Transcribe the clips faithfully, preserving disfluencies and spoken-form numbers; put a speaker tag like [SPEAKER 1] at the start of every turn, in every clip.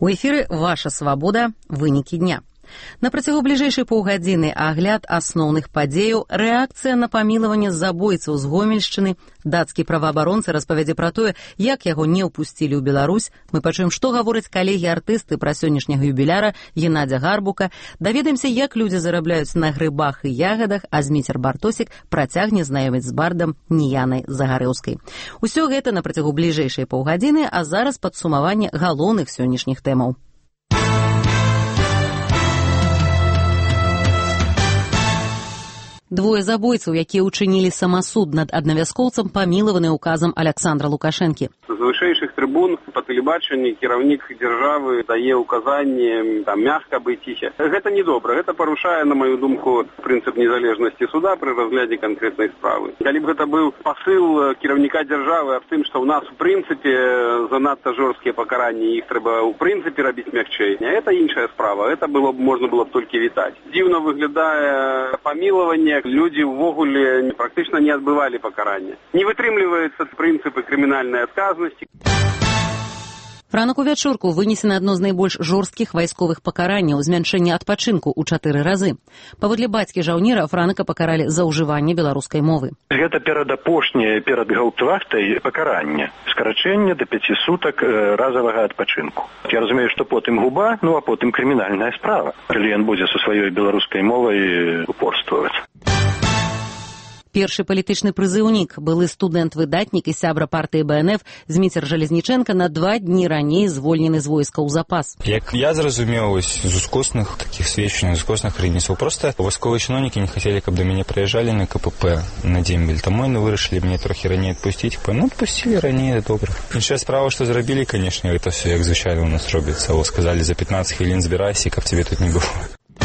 [SPEAKER 1] У эфіры «Ваша свабода. Вынікі дня». На працягу бліжэйшай паўгадзіны агляд асноўных падзеяў, рэакцыя на памілаванне забойцаў з Гомельшчыны, дацкі праваабаронцы распавядзе пра тое, як яго не ўпусцілі ў Беларусь. Мы пачуем, што гавораць калегі-артысты пра сённяшняга юбіляра Геннадзя Гарбука, даведаемся, як людзі зарабляюць на грыбах і ягадах, а Зміцер Бартосік працягне знаёміць з бардам Ніянай Загарэўскай. Усё гэта на працягу бліжэйшай паўгадзіны, а зараз падсумаванне галоўных сённяшніх тэмаў. Двое забойцаў, якія ўчынілі самасуд над аднавяскоўцам, памілаваны указам Аляксандра Лукашэнкі.
[SPEAKER 2] З вышэйшых трыбун па тэлебачанні кіраўнік дзяржавы дае ўказанні там мягка быць ціха. Гэта не добра, гэта парушае, на маю думку, прынцып незалежнасці суда пры разглядзе канкрэтнай справы. Калі б гэта быў пасыл кіраўніка дзяржавы аб тым, што ў нас у прынцыпе занадта жорсткія пакаранні, іх трэба ў прынцыпе рабіць мякчэй, гэта іншая справа, гэта было б можна было б толькі вітаць. Дзіўна выглядае памілаванне. Люди ўвогуле практычна не адбывалі пакарання. Не вытрымліваюцца прынцыпы крымінальнай адказнасці.
[SPEAKER 1] Ранак у вячорку вынесена адно з найбольш жорсткіх вайсковых пакаранняў – змяншэнне адпачынку ў чатыры разы. Паводле бацькі жаўнера Франака пакаралі за ўжыванне беларускай мовы.
[SPEAKER 3] Гэта перадапошняе перад гаўптвахтай пакаранне. Скарачэнне да пяці сутак разавага адпачынку. Я разумею, што потым губа, ну а потым крымінальная справа, калі ён будзе са сваёй беларускай мовай упорстваваць.
[SPEAKER 1] Першы палітычны прызыўнік, былы студэнт-выдатнік і сябра партыі Бэ Эн Эф Зміцер Жалезнічэнка на два дні раней звольнены з войска ў запас.
[SPEAKER 4] Як я зразумеў, з ускосных такіх сведчанняў, з ускосных крыніцаў, проста вайсковыя чыноўнікі не хацелі, каб да мяне прыязджалі на Ка Пэ Пэ на дзембель. Таму яны вырашылі мяне трохі раней адпусціць. Ну, адпусцілі раней, добра. Іншая справа, што зрабілі, канешне, гэта все як звычайна ў нас робіцца. О, сказалі, за пятнаццаць хвілін збірайся, каб цябе тут не было.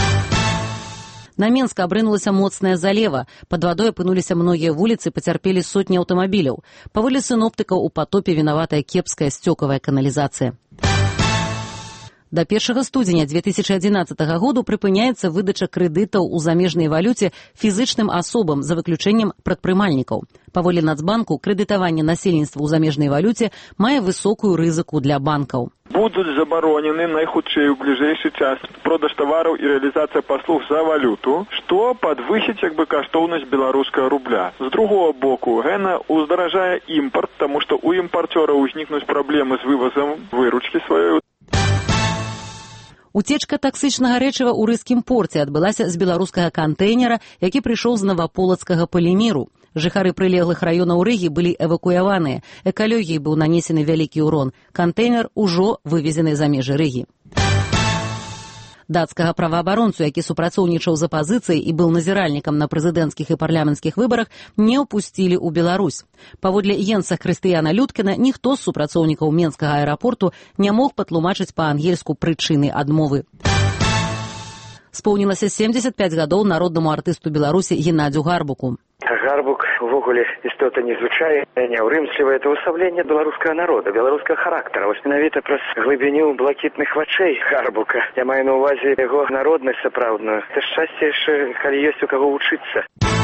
[SPEAKER 1] На Менска абрынулася моцная залева. Пад вадой апынуліся многія вуліцы, пацярпелі сотні аўтамабіляў. Паводле сіноптыкаў, у патопе вінаватая кепская сцёкавая каналізацыя. Да першага студзеня дзве тысячы адзінаццатага году прыпыняецца выдача крэдытаў у замежнай валюце фізычным асобам за выключэннем прадпрымальнікаў. Паводле Нацбанку, крэдытаванне насельніцтва ў замежнай валюце мае высокую рызыку для банкаў.
[SPEAKER 5] Будуць забаронены найхутчэй у бліжэйшы час продаж тавараў і рэалізацыя паслуг за валюту, што падвысіць як бы каштоўнасць беларускага рубля. З другого боку, гэта уздаражае імпарт, таму што у імпарцёра ўзнікнуць праблемы з вывазам выручкі сваёй.
[SPEAKER 1] Уцечка таксычнага рэчыва ў рыскім порце адбылася з беларускага кантэйнера, які прыйшоў з наваполацкага палімеру. Жыхары прылеглых раёнаў Рыгі былі эвакуяваныя. Экалогіі быў нанесены вялікі ўрон. Кантэйнер ужо вывезены за межы Рыгі. Дацкага праваабаронцу, які супрацоўнічаў з апазіцыяй і быў назіральнікам на прэзідэнцкіх і парламенцкіх выбарах, не ўпусцілі ў Беларусь. Паводле Енса Хрыстыяна Людкіна, ніхто з супрацоўнікаў Менскага аэрапорту не мог патлумачыць па-ангельску прычыны адмовы. Споўнілася сямдзесят пяць гадоў народнаму артысту Беларусі Геннадзю Гарбуку.
[SPEAKER 6] Гарбук увогуле істота незвычайная, няўрымслівая. Это ўсаўленне беларускага народа, беларускага характара. Вось менавіта праз глыбіню блакітных вачэй Гарбука. Я маю на ўвазе яго народнасць сапраўдную. Це шчасце яшчэ, калі ёсць у каго вучыцца.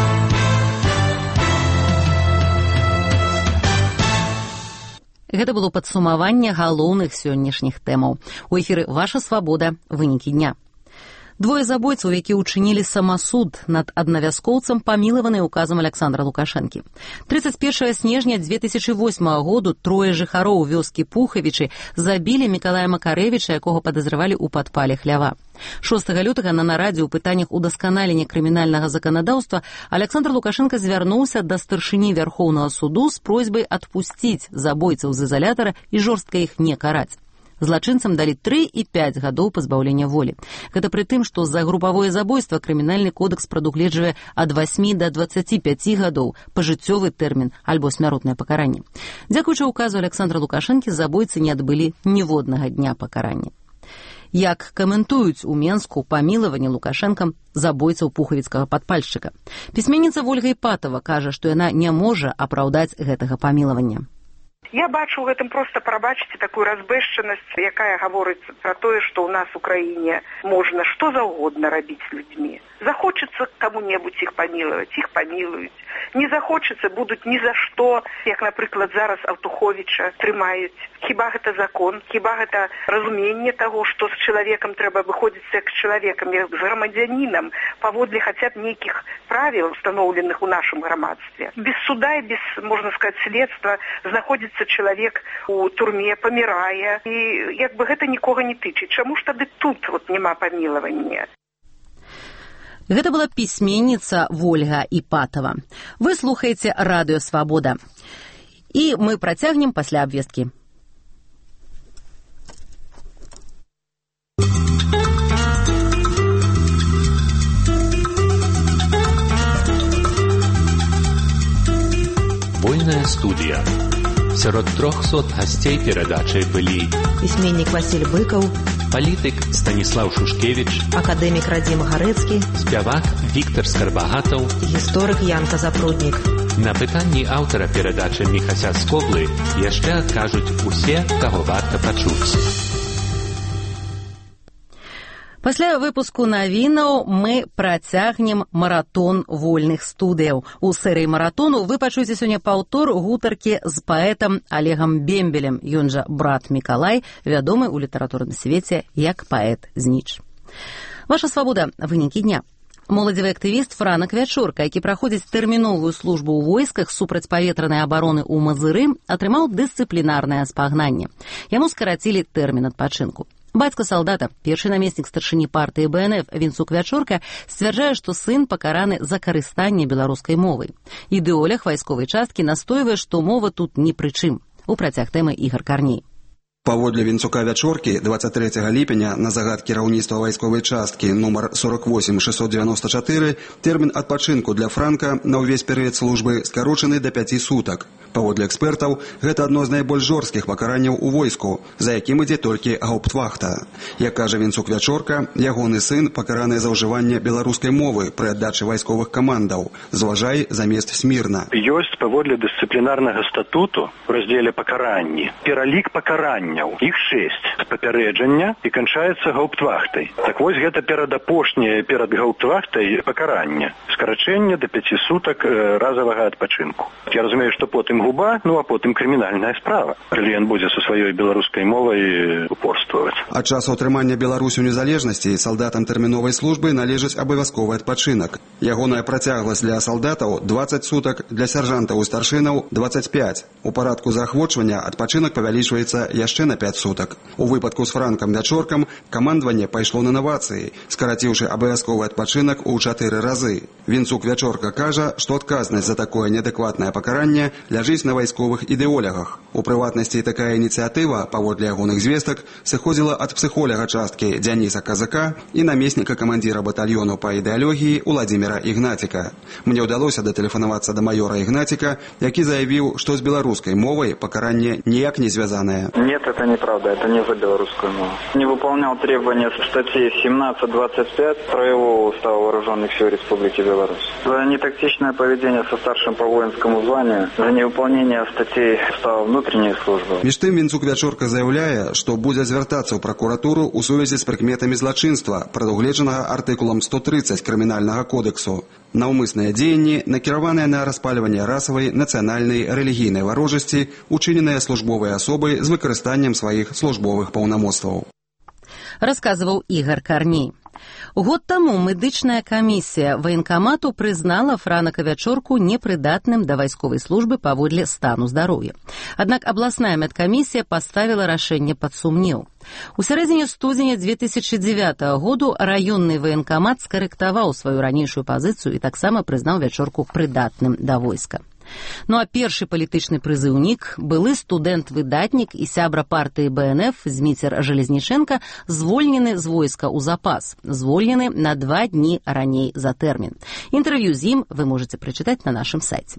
[SPEAKER 1] Гэта было падсумаванне галоўных сённяшніх тэмаў. У эфіры «Ваша свабода. Вынікі дня». Двое забойцаў, якія ўчынілі самасуд над аднавяскоўцам, памілаваны указам Аляксандра Лукашэнкі. трыццаць першага снежня дзве тысячы восьмага году трое жыхароў вёскі Пухавічы забілі Мікалая Макарэвіча, якога падазравалі ў падпале хлява. шостага лютага на нарадзе ў пытаннях удасканалення крымінальнага заканадаўства Аляксандр Лукашэнка звярнуўся да старшыні Вярхоўнага суду з просьбай адпусціць забойцаў з изалятара і жорстка іх не караць. Злачынцам далі тры і пяць гадоў пазбаўлення волі. Гэта пры тым, што за групавое забойства крымінальны кодекс прадугледжвае ад васьмі да дваццаці пяці гадоў, пажыццёвы тэрмін альбо смяротнае пакаранне. Дзякуючы указу Аляксандра Лукашэнкі забойцы не адбылі ніводнага дня пакарання. Як каментуюць у Менску памілаванне Лукашэнкам забойцаў пухавіцкага падпальшчыка. Пісьменніца Вольга Іпатова кажа, што яна не можа апраўдаць гэтага памілавання.
[SPEAKER 7] Я бачу ў гэтым проста, прабачце, такую разбэшчанасць, якая гаворыць пра тое, што ў нас у краіне можна што заўгодна рабіць з людзьмі. Захочется кому-нибудь их помиловать, их помилуют. Не захочется, будут ни за что, як, наприклад, зараз Алтуховича трымаюць. Хіба гэта закон, хіба гэта разуменне того, што з чалавекам трэба выходзіць як з чалавекам, як з грамадзянінам, паводле хаця б нейкіх правил, установленых у нашым грамадстве. Без суда і без, можна сказаць, следства знаходзіцца чалавек у турме, памірае, і як бы гэта нікога не тычыць. Чаму ж тады тут вот няма памілавання?
[SPEAKER 1] Гэта была пісьменніца Вольга Іпатова. Вы слухаеце Радыё Свабода. І мы працягнем пасля абвесткі.
[SPEAKER 8] Вольная студія. Сярод трохсот гасцей перадачы былі
[SPEAKER 9] пісьменнік Васіль Быкаў,
[SPEAKER 8] палітык Станіслаў Шушкевіч,
[SPEAKER 9] акадэмік Радзім Гарэцкі,
[SPEAKER 8] спявак Віктар Скарбагатаў,
[SPEAKER 9] гісторык Янка Запруднік.
[SPEAKER 8] На пытанні аўтара перадачы Міхася Скоблы яшчэ адкажуць усе, каго варта пачуць.
[SPEAKER 1] Пасля выпуску навінаў мы працягнем маратон вольных студыяў. У серыі маратону вы пачуеце сёння паўтор гутаркі з паэтам Олегам Бембелем, ён жа брат Мікалай, вядомы ў літаратурным свеце як паэт Зніч. Ваша свабода, вынікі дня. Моладзевы актывіст Франак Вячорка, які праходзіць тэрміновую службу ў войсках супрацьпаветранай абароны ў Мазыры, атрымаў дысцыплінарнае спагнанне. Яму скарацілі тэрмін адпачынку. Бацька салдата, першы намеснік старшыні партыі Бэ Эн Эф Вінцук Вячорка, сцвярджае, што сын пакараны за карыстанне беларускай мовай. Ідэолог вайсковай часткі настойвае, што мова тут ні пры чым. У працяг тэмы Ігар Карней.
[SPEAKER 10] Паводле Вінцука Вячоркі, двадцать третьего ліпеня на загад кіраўніцтва вайсковай часткі нумар сорок восемь шестьсот девяносто четыре тэрмін адпачынку для Франка на ўвесь перыяд службы скарочаны да пяці сутак. Паводле экспертаў, гэта адно з найбольш жорсткіх пакаранняў у войску, за якім ідзе толькі гауптвахта. Як кажа Вінцук Вячорка, ягоны сын пакараны за ўжыванне беларускай мовы пры аддачы вайсковых камандаў. Зважай замест смірна.
[SPEAKER 3] Ёсць паводле дысцыплінарнага статуту ў раздзеле пакаранні пералік пакаранняў. Іх шэсць. Папярэджання і канчаецца гауптвахтай. Так вось гэта перадапошняе перад гауптвахтай пакаранне. Скарачэнне да пяці сутак разавага адпачынку. Я разумею, што потым губа, ну а потым крымінальная справа. Калі ён будзе са сваёй беларускай мовай упорстваваць.
[SPEAKER 10] Ад часу атрымання Беларусі ў незалежнасці салдатам тэрміновай службы належыць абавязковы адпачынак. Ягоная працягласць для салдатаў двадцать сутак, для сяржантаў і старшынаў двадцать пять. У парадку заахвочвання адпачынак павялічваецца яшчэ на пять сутак. У выпадку з Франкам Вячоркам камандаванне пайшло на навацыі, скараціўшы абавязковы адпачынак у чатыры разы. Вінцук Вячорка кажа, што адказнасць за такое неадэкватнае пакаранне ляжыць на вайсковых ідэолягах. У прыватнасці такая ініцыятыва, паводле ягоных звестак, сыходзіла ад псіхоляга часткі Дзяніса Казака і намесніка камандзіра батальёну па ідэалогіі Уладзіміра Ігнаціка. Мне ўдалося датэлефанавацца да майора Ігнаціка, які заявіў, што з беларускай мовай пакаранне ніяк не звязанае.
[SPEAKER 5] Нет, это неправда, это не за белорусскую мову. Не выполнял требования статьи семнадцать двадцать пять Краевого устава вооруженных сил Республики Беларусь. За нетактичное поведение со старшим по воинскому званию, за невыполнение статей устава внутренней службы.
[SPEAKER 10] Між тым Вінцук Вячорка заяўляе, што будзе звяртацца ў пракуратуру ў сувязі з прыкметамі злачынства, прадугледжанага артыкулам сто тридцать крымінальнага кодексу. Наўмысныя дзеянні, накіраваныя на распальванне расавай, нацыянальнай, рэлігійнай варожасці, учыненыя службовай асобай з выкарыстаннем сваіх службовых паўнамоцтваў.
[SPEAKER 1] Расказваў Ігар Карней. Год таму медычная камісія ваенкамату прызнала Франака Вячорку непрыдатным да вайсковай службы паводле стану здароўя. Аднак абласная медкамісія паставіла рашэнне пад сумнеў. У сярэдзіне студзеня две тысячи девятого году раённы ваенкамат скарэктаваў сваю ранейшую пазіцыю і таксама прызнаў Вячорку прыдатным да войска. Ну а першы палітычны прызыўнік, былы студэнт-выдатнік і сябра партыі Бэ Эн Эф Зміцер Жалезнічэнка звольнены з войска ў запас, звольнены на два дні раней за тэрмін. Інтэрв'ю з ім вы можаце прачытаць на нашым сайце.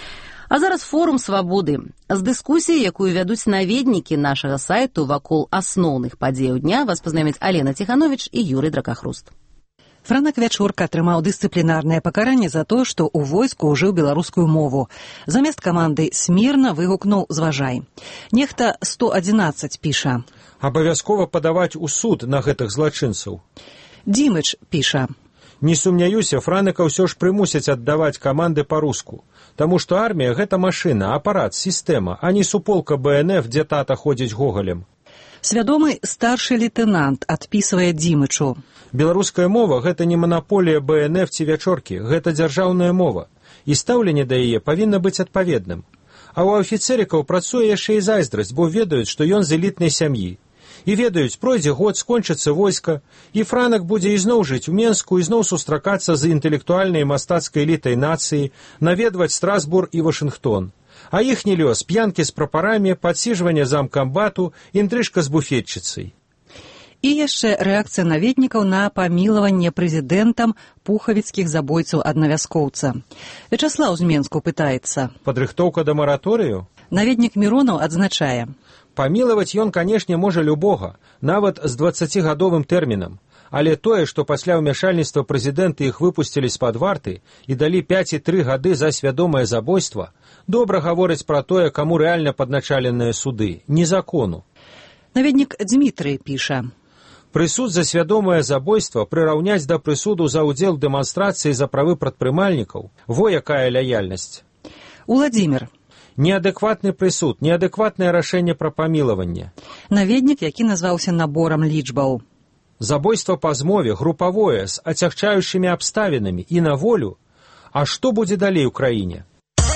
[SPEAKER 1] А зараз форум свабоды. З дыскусіяй, якую вядуць наведнікі нашага сайту вакол асноўных падзеяў дня, вас пазнайомяць Алена Ціхановіч і Юрый Дракахруст.
[SPEAKER 9] Франак Вячорка атрымаў дысцыплінарнае пакаранне за тое, што ў войску ўжыў беларускую мову. Замест каманды смірна выгукнуў «зважай». Нехта сто адзінаццаць піша.
[SPEAKER 11] Абавязкова падаваць у суд на гэтых злачынцаў.
[SPEAKER 9] Дімыч піша.
[SPEAKER 11] Не сумняюся, Франыка ўсё ж прымусяць аддаваць каманды па-руску. Таму што армія — гэта машына, апарат, сістэма, а не суполка бэ эн эф, дзе тата ходзіць гогалем.
[SPEAKER 9] Свядомы старшы лейтенант адпісвае Дзімычу.
[SPEAKER 11] Беларуская мова — гэта не манаполія бэ эн эф ці вячоркі, гэта дзяржаўная мова. І стаўленне да яе павінна быць адпаведным. А ў афіцэрікаў працуе яшчэ і зайздрасць, бо ведаюць, што ён з элітнай сям'і. І ведаюць, пройдзе год, скончыцца войска, і Франак будзе ізноў жыць у Менску, ізноў сустракацца з інтэлектуальнай і мастацкай элітай нацыі, наведваць Страсбург і Вашынгтон. А іхні лёс — п'янкі з прапарамі, падсіжванне замкамбату, інтрыжка з буфетчыцай.
[SPEAKER 9] І яшчэ рэакцыя наведнікаў на памілаванне прэзідэнтам пухавіцкіх забойцаў аднавяскоўца. Вячаслаў з Менску пытаецца.
[SPEAKER 11] Падрыхтоўка да мараторыю?
[SPEAKER 9] Наведнік Міронаў адзначае.
[SPEAKER 11] Памілаваць ён, канешне, можа любога, нават з дваццацігадовым тэрмінам. Але тое, што пасля ўмяшальніцтва прэзідэнта іх выпусцілі з-пад варты і далі пяць і тры гады за свядомае забойства, добра гаворыць пра тое, каму рэальна падначаленыя суды, не закону.
[SPEAKER 9] Наведнік Дмітрый піша.
[SPEAKER 11] Прысуд за свядомае забойства прыраўняць да прысуду за ўдзел у дэманстрацыі за правы прадпрымальнікаў. Во якая лаяльнасць.
[SPEAKER 9] Уладзімір.
[SPEAKER 11] Неадэкватны прысуд, неадэкватнае рашэнне пра памілаванне.
[SPEAKER 9] Наведнік, які назваўся наборам лічбаў.
[SPEAKER 11] Забойства па змове, групавое, з ацягчаючымі абставінамі і на волю. А што будзе далей у краіне?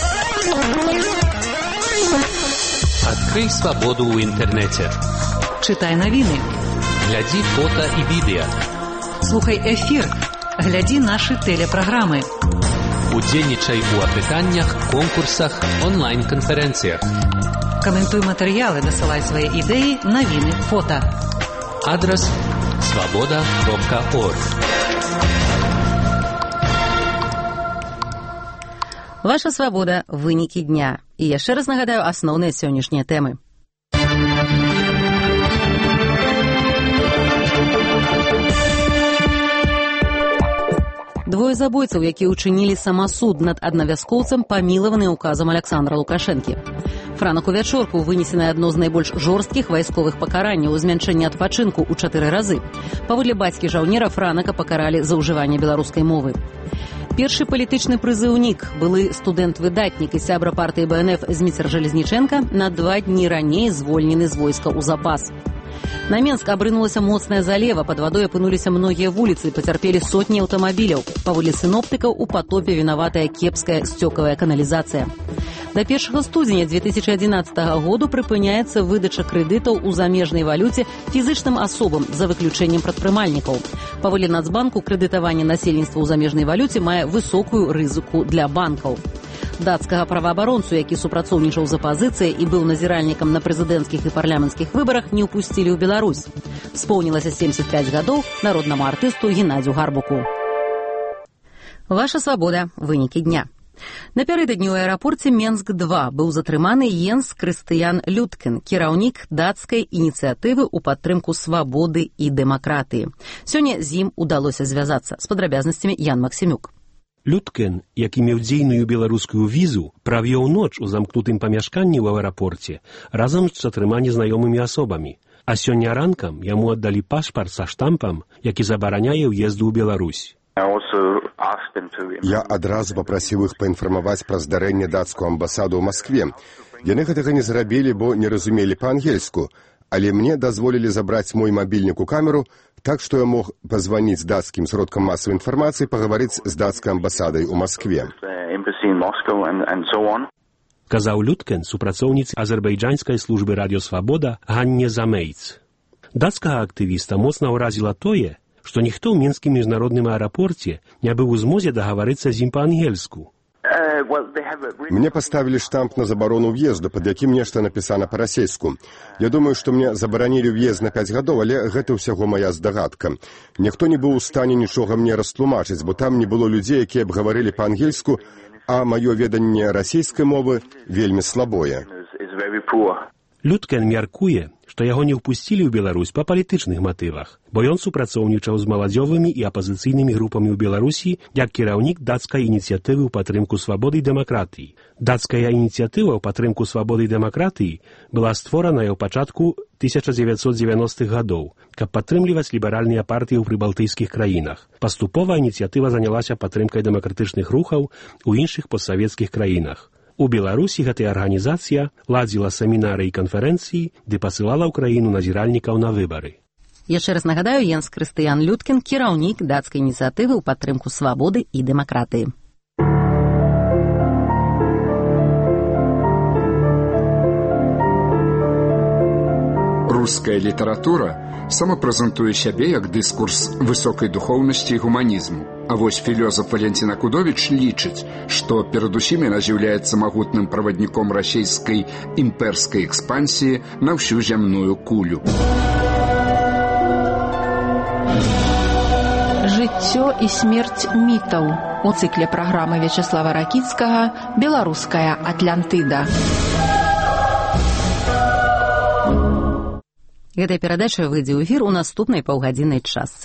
[SPEAKER 8] Адкрый свабоду ў інтэрнэце.
[SPEAKER 9] Чытай навіны.
[SPEAKER 8] Глядзі фота і відэа.
[SPEAKER 9] Слухай эфір. Глядзі нашы тэлепраграмы.
[SPEAKER 8] Удзельнічай у апытаннях, конкурсах, онлайн-канферэнцыях.
[SPEAKER 9] Каментуй матэрыялы, дасылай свае ідэі, навіны, фота.
[SPEAKER 8] Адрас свабода кропка орг.
[SPEAKER 1] Ваша свабода — вынікі дня. І яшчэ раз нагадаю асноўныя сённяшнія тэмы. Двое забойцаў, якія ўчынілі самасуд над аднавяскоўцам, памілаваны указам Аляксандра Лукашэнкі. Франаку Вячорку вынесенае адно з найбольш жорсткіх вайсковых пакаранняў, змяншэнне адпачынку ў чатыры разы. Паводле бацькі жаўнера Франака пакаралі за ўжыванне беларускай мовы. Першы палітычны прызыўнік, былы студэнт-выдатнік і сябра партыі бэ эн эф Зміцер Жалезнічэнка, на два дні раней звольнены з войска ў запас. На Менск абрынулася моцная залева, пад вадой апынуліся многія вуліцы, пацярпелі сотні аўтамабіляў. Паводле сіноптыкаў, у патопе вінаватая кепская сцёкавая каналізацыя. Да першага студзеня две тысячы адзінаццатага году прыпыняецца выдача крэдытаў у замежнай валюце фізычным асобам, за выключэннем прадпрымальнікаў. Паводле Нацбанку, крэдытаванне насельніцтва ў замежнай валюце мае высокую рызыку для банкаў. Дацкага праваабаронцу, які супрацоўнічаў з апазіцыяй і быў назіральнікам на прэзідэнцкіх і парламенцкіх выбарах, не ўпусцілі ў Беларусь. Споўнілася семьдесят пять гадоў народнаму артысту Геннадзю Гарбуку. Ваша свабода. Вынікі дня. Напярэдадні ў аэрапорце Менск два быў затрыманы Йенс Крыстыян Людкен, кіраўнік дацкай ініцыятывы ў падтрымку свабоды і дэмакратыі. Сёння з ім удалося звязацца. З падрабязнасцямі Ян Максімюк.
[SPEAKER 12] Людкен, які меў дзейную беларускую візу, правёў ноч у замкнутым памяшканні ў аэрапорце разам з чатырма незнаёмымі асобамі. А сёння ранкам яму аддалі пашпарт са штампам, які забараняе ўезду ў Беларусь.
[SPEAKER 13] Я адразу папрасіў іх паінфармаваць пра здарэнне дацкую амбасаду ў Маскве. Яны гэтага не зрабілі, бо не разумелі па-ангельску, але мне дазволілі забраць мой мабільнік у камеру, так што я мог пазваніць дацкім сродкам масавай інфармацыі, пагаварыць з дацкай амбасадай у Маскве.
[SPEAKER 12] Казаў Людкен супрацоўніцы азербайджанскай службы радыёсвабода Ганне Замейц. Дацкага актывіста моцна ўразіла тое, што ніхто ў мінскім міжнародным аэрапорце не быў у змозе дагаварыцца з ім па-ангельску.
[SPEAKER 13] Мне поставили штамп на забарону въезду, под якім нешта напісана па-расейску. Я думаю, што мне забаранілі ўезд на пяць гадоў, але гэта ўсяго моя здагадка. Ніхто не быў у стане нічога мне растлумачыць, бо там не было людзей, якія б гаварылі па-ангельску, а маё веданне расейскай мовы вельмі слабое.
[SPEAKER 12] Людкен мяркуе, што яго не ўпусцілі ў Беларусь па палітычных матывах, бо ён супрацоўнічаў з маладзёвымі і апазіцыйнымі групамі ў Беларусі як кіраўнік дацкай ініцыятывы ў падтрымку свабоды і дэмакратыі. Дацкая ініцыятыва ў падтрымку свабоды і дэмакратыі была створаная ў пачатку тысяча дзевяцьсот дзевяностых гадоў, каб падтрымліваць ліберальныя партыі ў прыбалтыйскіх краінах. Паступова ініцыятыва занялася падтрымкай дэмакратычных рухаў у іншых постсавецкіх краінах. У Беларусі гэтая арганізацыя ладзіла семінары і канферэнцыі, ды пасылала ў краіну назіральнікаў на выбары.
[SPEAKER 1] Яшчэ раз нагадаю, Йенс Крыстыян Люткін, кіраўнік дацкай ініцыятывы ў падтрымку свабоды і дэмакратыі.
[SPEAKER 14] Руская літаратура самапрэзентуе сябе як дыскурс высокай духоўнасці і гуманізму. А вось філёзаф Валентин Акудовіч лічыць, што перадусім яна з'яўляецца магутным правадніком расійскай імперскай экспансіі на ўсю зямную кулю.
[SPEAKER 15] Жыццё і смерць мітаў у цыкле праграмы Вячеслава Ракіцкага «Беларуская Атлантыда».
[SPEAKER 1] Гэтая перадача выйдзе ў эфір у наступнай паўгадзіннай частцы.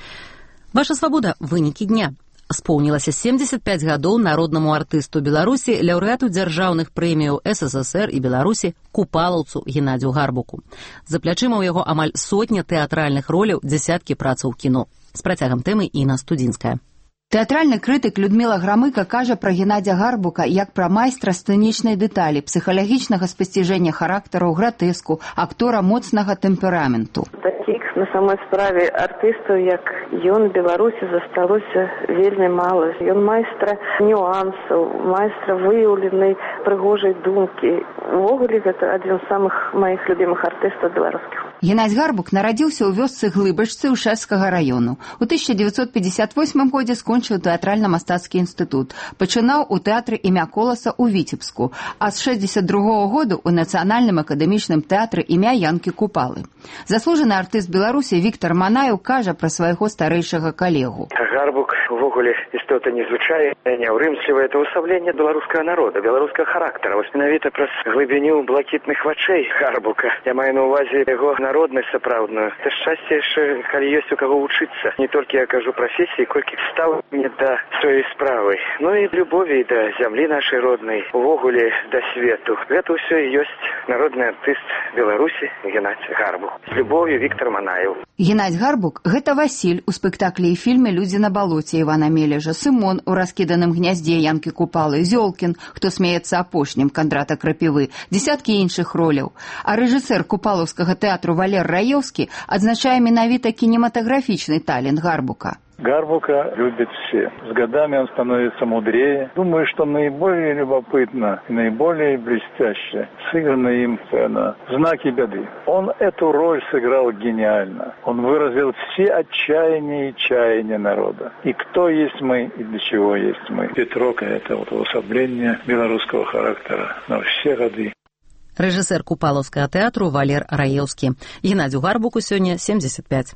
[SPEAKER 1] Ваша свабода. Вынікі дня. Споўнілася семдзесят пяць гадоў народнаму артысту Беларусі, лаўрэату дзяржаўных прэміяў эс эс эс эр і Беларусі купалаўцу Геннадзю Гарбуку. За плячыма ў яго амаль сотня тэатральных роляў, дзясяткі працаў кіно. З працягам тэмы Інна Студзінская.
[SPEAKER 16] Тэатральны крытык Людміла Грамыка кажа пра Геннадзя Гарбука як пра майстра сцэнічнай дэталі, псіхалагічнага спасціжэння характараў, гратэску, актора моцнага тэмпераменту.
[SPEAKER 17] Такіх на самой справе артыстаў, як ён, Беларусі засталося вельмі мала. Ён майстра нюансаў, майстра выяўленай прыгожай думкі. Увогуле, гэта адзін з самых маіх любімых артыстаў беларускіх.
[SPEAKER 16] Геннадзь Гарбук нарадзіўся ў вёсцы Глыбачцы Ушэцкага раёну. У тысяча дзевяцьсот пятьдесят восьмым годзе скончыў тэатральна-мастацкі інстытут. Пачынаў у тэатры імя Коласа ў Віцебску, а з шэсцьдзесят другога году ў Нацыянальным акадэмічным тэатры імя Янкі Купалы. Заслужаны артыст Беларусі Віктор Манаеў кажа пра свайго старэйшага калегу.
[SPEAKER 6] Гарбук увогуле істота незвычайная, няўрымслівая, это ўсабленне беларускага народа, беларускага характара. Вось менавіта праз глыбіню блакітных вачэй Гарбука. Я маю на ўвазе яго народнасць сапраўдную. Це шчасце яшчэ, калі ёсць у каго вучыцца. Не толькі я кажу прафесіі, колькі стаў мне да сваёй справы. Ну і любові да зямлі нашай роднай, увогуле да свету. Гэта ўсё і ёсць народны артыст Беларусі Геннадзь Гарбук. З любов'ю, Віктор Манаеў.
[SPEAKER 16] Геннадзь Гарбук – гэта Васіль у спектаклі і фільме «Людзі на балоце» Івана Мележа, Сымон у раскіданым гняздзе Янкі Купалы, Зёлкін, хто смеецца апошнім, Кандрата Крапівы, дзесяткі іншых роляў. А рэжысэр купалаўскага тэатру Валер Раёўскі адзначае менавіта кінематаграфічны талент Гарбука.
[SPEAKER 18] Гарбука любят все. С годами он становится мудрее. Думаю, что наиболее любопытно и наиболее блестяще сыграна им сцена «Знаки беды». Он эту роль сыграл гениально. Он выразил все отчаяния и чаяния народа. И кто есть мы, и для чего есть мы. Петрока – это вот усобление белорусского характера на все годы.
[SPEAKER 1] Рэжысэр купалаўскага тэатру Валер Раеўскі. Геннадзю Гарбуку сёння семьдесят пять.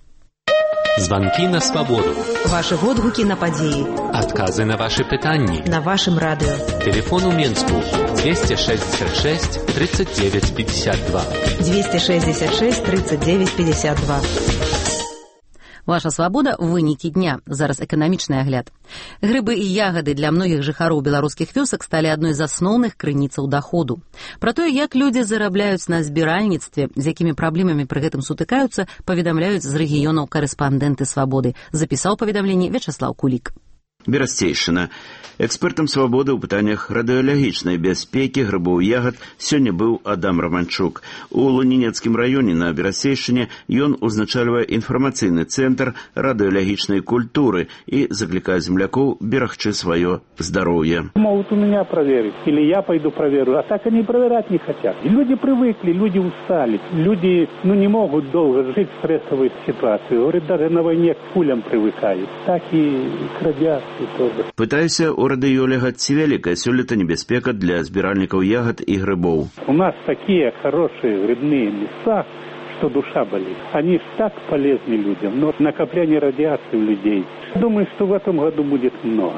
[SPEAKER 8] Звонки на свободу.
[SPEAKER 9] Ваши водгуки на падзеі.
[SPEAKER 8] Адказы на ваши пытанні.
[SPEAKER 9] На вашем радио.
[SPEAKER 8] Телефон у Менску двести шестьдесят шесть тридцать девять пятьдесят два.
[SPEAKER 9] двести шестьдесят шесть тридцать девять пятьдесят два.
[SPEAKER 1] Ваша свабода. Вынікі дня. Зараз эканамічны агляд. Грыбы і ягады для многіх жыхароў беларускіх вёсак сталі адной з асноўных крыніцаў даходу. Пра тое, як людзі зарабляюць на збіральніцтве, з якімі праблемамі пры гэтым сутыкаюцца, паведамляюць з рэгіёнаў карэспандэнты свабоды. Запісаў паведамленне Вячеслав Кулік.
[SPEAKER 19] Берасцейшчына. Экспертам свабоды ў пытаннях радыёлагічнай бяспекі грыбоў і ягад сёння быў Адам Романчук. У Лунінецкім раёне на Берасцейшчыне ён узначальвае інфармацыйны цэнтр радыёлагічнай культуры і заклікае землякоў берагчы сваё здароўе.
[SPEAKER 20] Могут у меня проверить, или я пойду проверю, а так они проверять не хотят. И люди привыкли, люди устали, люди ну, не могут долго жить в стрессовой ситуации. Говорят, даже на войне к пулям привыкают. Так и к радиации.
[SPEAKER 19] Пытаюся у радыёлага, ці вялікая сёлета небяспека для збіральнікаў ягад і грыбоў.
[SPEAKER 20] У нас такие хорошие грибные леса, что душа болит. Они так полезны людям, но накопление радиации у людей, думаю, что в этом году будет много.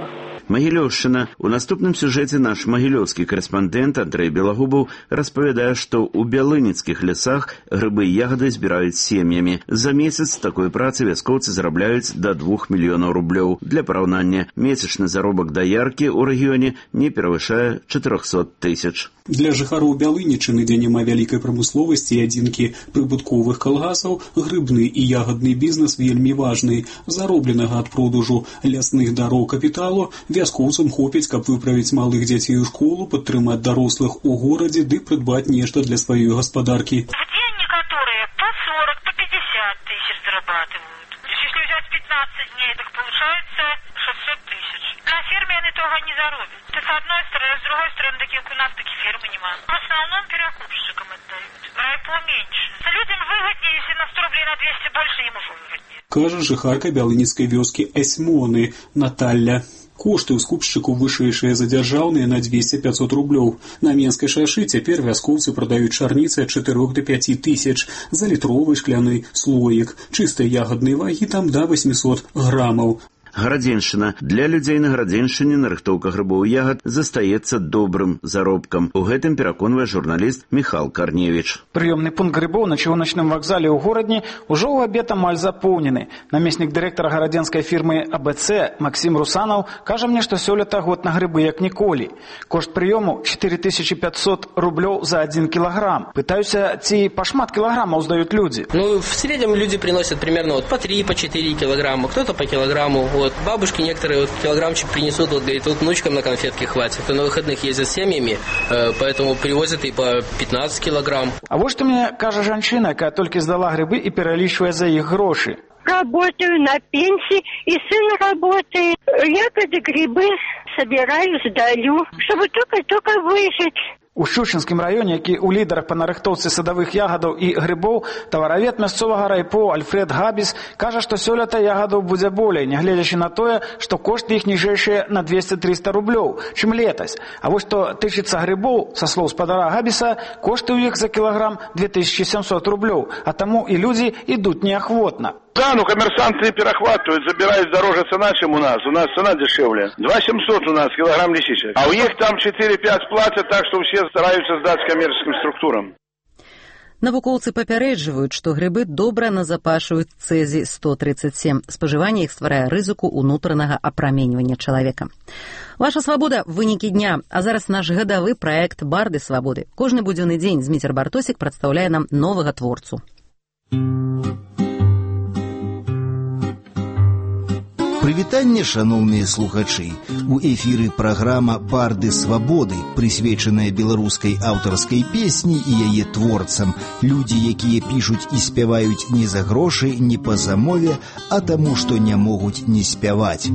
[SPEAKER 19] Магілёўшчына. У наступным сюжэце наш магілёўскі корэспандэнт Андрэй Белагубаў распавядае, што ў бялыніцкіх лясах грыбы і ягады збіраюць сем'ямі. За месяц такой працы вяскоўцы зарабляюць да двух мільёнаў рублёў. Для параўнання, месячны заробак даяркі ў рэгіёне не перавышае чатырохсот тысяч.
[SPEAKER 21] Для жыхароў Бялынічыны, дзе няма вялікай прамысловасці і адзінкі прыбытковых калгасаў, грыбны і ягадны бізнес вельмі важны. Заробленага ад продажу лясных дароў капіталу вяскоўцам хопіць, каб выправіць малых дзяцей у школу, падтрымаць дарослых у горадзе ды прыдбаць нешта для сваёй гаспадаркі.
[SPEAKER 22] В день некоторые по сорок, по пятьдесят тысяч зарабатывают. Если взять пятнадцать дней, так получается шестьсот тысяч. На ферме они того не заробят. Это с одной стороны, с другой стороны, таких у нас такие фермы нема. В основном перекупщикам отдают. Райпо меньше. Людям выгоднее, если на сто рублей на двести больше, ему уже выгоднее.
[SPEAKER 21] Кажа жыхарка бялыніцкай вёскі Эсьмоны Наталья. Кошты ў скупшчыку вышэйшыя за дзяржаўныя на двести-пятьсот рублёў. На Менскай шашы цяпер вяскоўцы прадаюць чарніцы ад чатырох да пяці тысяч за літровы шкляны слоік. Чыстай ягаднай вагі там да восьмісот грамаў.
[SPEAKER 19] Гарадзеншчына. Для людзей на Гарадзеншчыне нарыхтоўка грыбоў і ягад застаецца добрым заробкам. У гэтым пераконвае журналіст Міхал Карневіч.
[SPEAKER 23] Прыёмны пункт грыбоў на чыгуначным вакзале ў горадні ўжо ў абед амаль запоўнены. Намеснік дырэктара гарадзенскай фірмы А Б Ц Максім Русанаў кажа мне, што сёлета год на грыбы як ніколі. Кошт прыёму четыре тысячи пятьсот рублёў за один килограмм. Пытаюся, ці пашмат килограммаў здаюць людзі.
[SPEAKER 24] Ну, в среднем люди приносят примерно вот по три, по четыре килограмма, кто-то по килограмму. Вот бабушки некоторые вот килограммчик принесут, вот говорит, тут внучкам на конфетки хватит. И на выходных ездят с семьями, э, поэтому привозят и по пятнадцать килограмм.
[SPEAKER 23] А вот что мне кажа жанчына, якая толькі здала грибы и пералічвае за іх грошы.
[SPEAKER 25] Работаю на пенсии, и сын работает. Ягоды, грибы собираю, сдаю, чтобы только-только выжить.
[SPEAKER 23] У Шчучынскім раёне, які ў лідарах па нарыхтоўцы садавых ягадаў і грыбоў, таваравед мясцовага райпо Альфред Габіс кажа, што сёлета ягадаў будзе болей, нягледзячы на тое, што кошты іх ніжэйшыя на двести-триста рублёў, чым летась. А вось што тычыцца грыбоў, са слоў спадара Габіса, кошты ў іх за кілаграм две тысячи семьсот рублёў, а таму і людзі ідуць неахвотна.
[SPEAKER 26] Да, ну коммерсанты перехватывают, забирают дороже цена, чем у нас. У нас цена дешевле. два семьсот у нас килограмм лисичек. А у них там четыре-пять платят, так что все стараются сдать коммерческим структурам.
[SPEAKER 1] Навукоўцы папярэджваюць, што грыбы добра назапашваюць цэзій сто тридцать семь. Спажыванне іх стварае рызыку ўнутранага апраменьвання чалавека. Ваша свабода – вынікі дня. А зараз наш гадавы праект «Барды свабоды». Кожны будзённы дзень Зміцер Бартосік прадстаўляе нам новага творцу.
[SPEAKER 27] Прывітанне, шаноўныя слухачы. У эфіры праграма «Барды свабоды», прысвечаная беларускай аўтарскай песні і яе творцам. Людзі, якія пішуць і спяваюць не за грошы, не па замове, а таму, што не могуць не спяваць.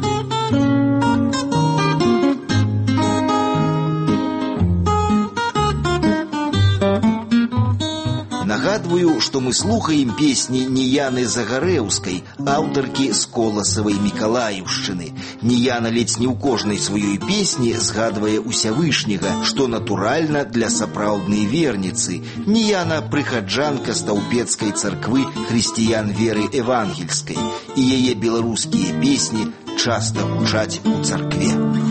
[SPEAKER 27] Нагадваю, што мы слухаем песні Ніяны Загарэўскай, аўтаркі з Коласавай Мікалаіўшчыны. Ніяна ледзь не ў кожнай сваёй песні згадвае Усявышняга, што натуральна для сапраўднай верніцы. Ніяна – прыхаджанка Стаўпецкай царквы хрысціян веры евангельскай, і яе беларускія песні часта гучаць у царкве.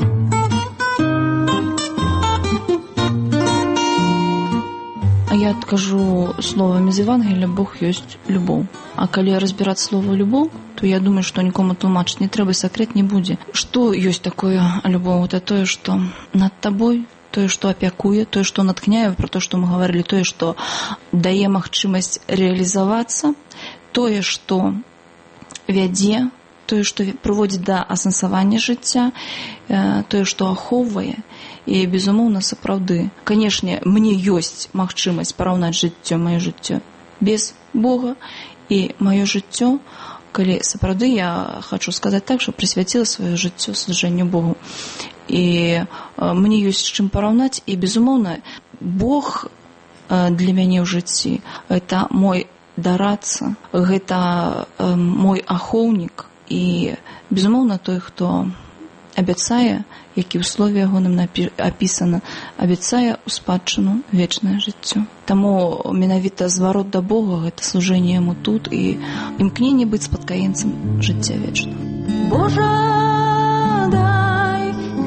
[SPEAKER 28] Я адкажу словамі з Евангелия: Бог ёсць любоў. А калі разбіраць слово любоў, то я думаю, што нікому тлумачыць не трэба, сакрэт не будзе. Што ёсць такое любоў? Это тое, што над табой, тое, што апякуе, тое, што натхняе, про то, што мы гаварылі, тое, што дае магчымасць рэалізавацца, тое, што вядзе, тое, што прыводзіць да асэнсавання жыцця, тое, што ахоўвае. І, безумоўна, сапраўды, канешне, мне ёсць магчымасць параўнаць жыццё, маё жыццё без Бога і маё жыццё, калі сапраўды я хочу сказаць так, што прысвяціла сваё жыццё служэнню Богу. І мне ёсць з чым параўнаць, і, безумоўна, Бог для мяне ў жыцці – гэта мой дараца, гэта мой ахоўнік і, безумоўна, той, хто абяцае, які ў слове ягоным апісана, абяцае ў спадчыну вечнае жыццё. Таму менавіта зварот да Бога – гэта служэнне яму тут і імкненне быць спадкаемцам жыцця вечнага.
[SPEAKER 29] Божа, дай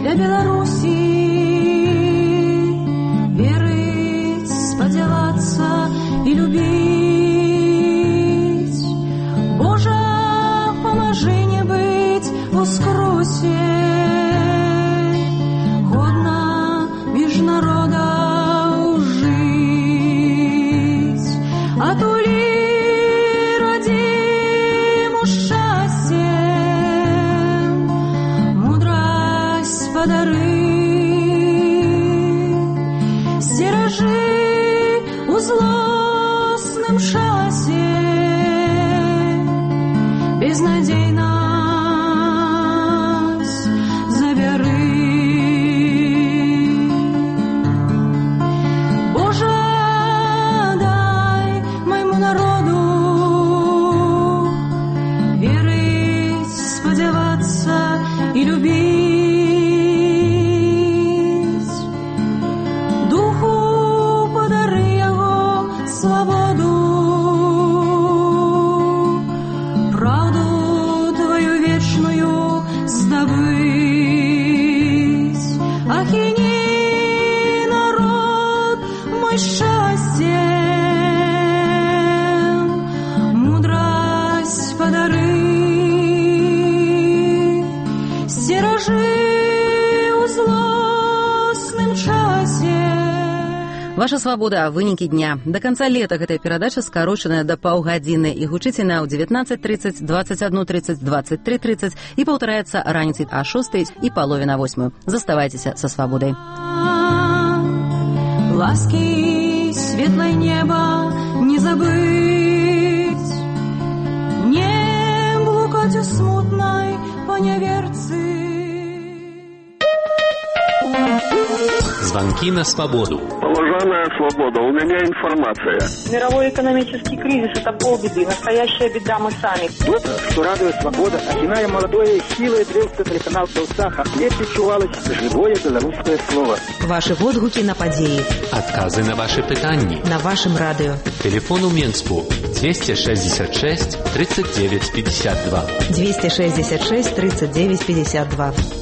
[SPEAKER 2] для Беларуси верить, сподеваться и любить. Боже, поможи не быть у скрусе, годно без народа ужить. Отули родиму счастьем, мудрость подари, стережи у злостным шасе, безнадейно и любить. Духу подари его свободу, правду твою вечную сдобыть. Охини народ мой счастьем, мудрость подари, стережи у злостным часе.
[SPEAKER 1] Ваша свабода, вынікі дня. До конца лета гэтая перадача скарочаная да паўгадзіны і гучыць на ў дзевятнаццаць трыццаць, дваццаць адна трыццаць, дваццаць тры трыццаць і паўтараецца раніцай а шостай і палове на восьмую. Заставайцеся са свабодай.
[SPEAKER 2] Ласки светлое небо не забыть, не блукать у смутной поняверцы.
[SPEAKER 8] Звонки на свободу.
[SPEAKER 3] Уважаемая свобода, у меня информация.
[SPEAKER 4] Мировой экономический кризис – это полбеды. Настоящая беда мы сами.
[SPEAKER 5] Вот что радует свобода. Начиная молодое, силой древства телеканал «Толстаха». Где причувалось живое белорусское слово.
[SPEAKER 7] Ваши водгуки на подеи.
[SPEAKER 8] Отказы на ваши пытанни.
[SPEAKER 7] На вашем радио.
[SPEAKER 8] Телефон у Минску двести шестьдесят шесть тридцать девять пятьдесят два.
[SPEAKER 7] двести шестьдесят шесть тридцать девять пятьдесят два.